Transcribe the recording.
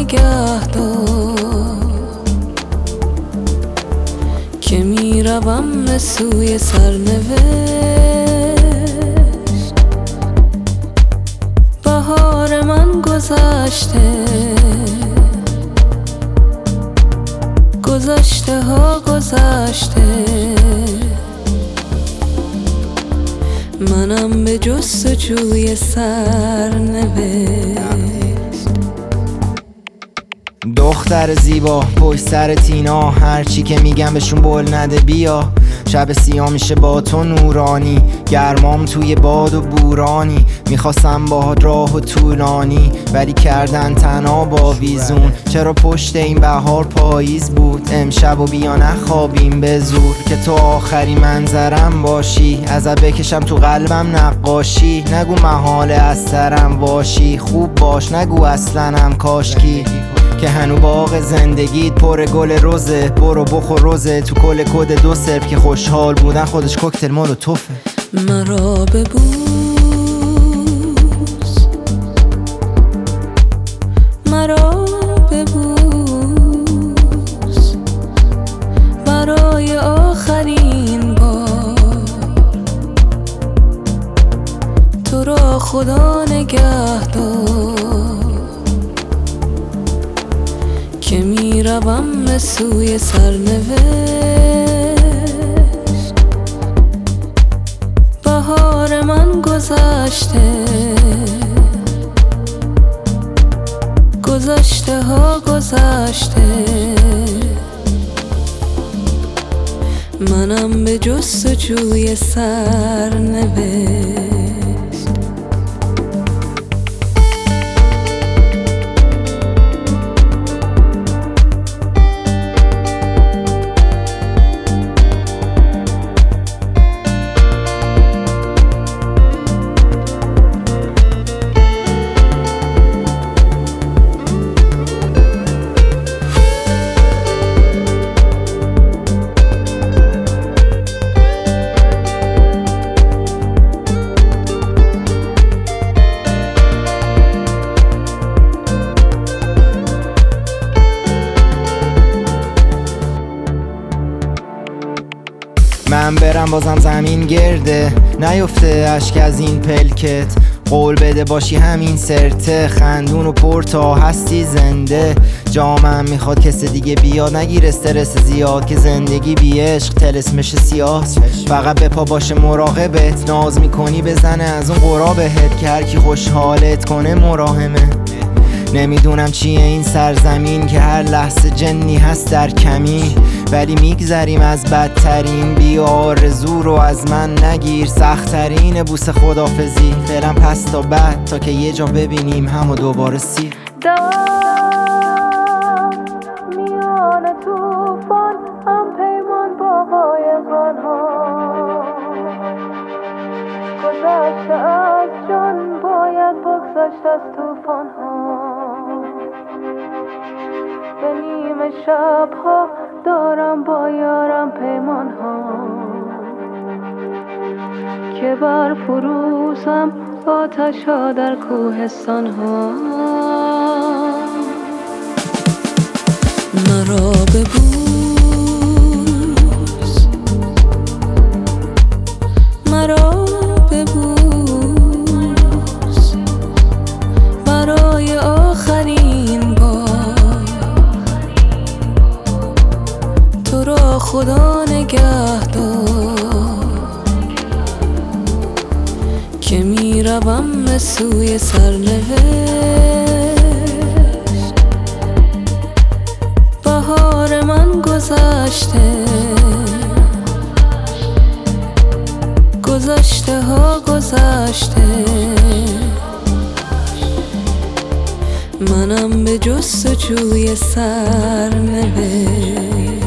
نگه دار که میروم به سوی سرنوشت. بهار من گذشته، گذشته ها گذشته، منم به جستجوی سرنوشت. دختر زیبا پشت سر تینا، هرچی که میگم بهشون بول نده بیا. شب سیاه میشه با تو نورانی، گرمام توی باد و بورانی. میخواستم باهات راه و طولانی، ولی کردن تنها با ویزون. چرا پشت این بهار پاییز بود، امشب و بیا نخوابیم به زور. که تو آخری منظرم باشی، ازت بکشم تو قلبم نقاشی. نگو محاله از سرم باشی، خوب باش نگو اصلا هم کاشکی. که هنو باغ زندگیت پر گل روزه، برو بخور روزه تو کل کد 2 صرف. که خوشحال بودن خودش کوکتل مولوتوفه. مرا ببوس، مرا ببوس، برای آخرین بار. تو را خدا نگه دار که میروم به سوی سرنوشت. بهار من گذشته، گذشته ها گذشته، منم به جستجوی سرنوشت. من برم بازم زمین گرده، نیفته اشک از این پلکت. قول بده باشی همین سرته، خندون و پر تا هستی زنده. جامم میخواد کس دیگه بیاد، نگیر استرس زیاد. که زندگی بی عشق طلسمش سیاه، فقط به پا باشه مراقبت. ناز میکنی بزنه از اون قرا بهت، که هرکی خوشحالت کنه مراهمه. نمیدونم چیه این سرزمین، که هر لحظه جنی هست در کمین. ولی میگذریم از بدترین، بی آرزو رو از من نگیر. سخت‌ترین بوس خدافزی فعلا پس تا بعد، تا که یه جا ببینیم همو دوباره سیر. میان توفان هم پیمان با قایقان ها، گذشته از جان باید بگذشت از توفان ها. به نیمه شب ها دارم با یارم پیمان ها، که بر فروزم آتش ها در کوهستان ها. مرا ببوس، مرا ببوس، برای آخرین بار. تو را خدا نگه دار که میروم به سوی سرنوشت. بهار من گذشته، گذشته ها گذشته، منم به جستجوی سرنوشت.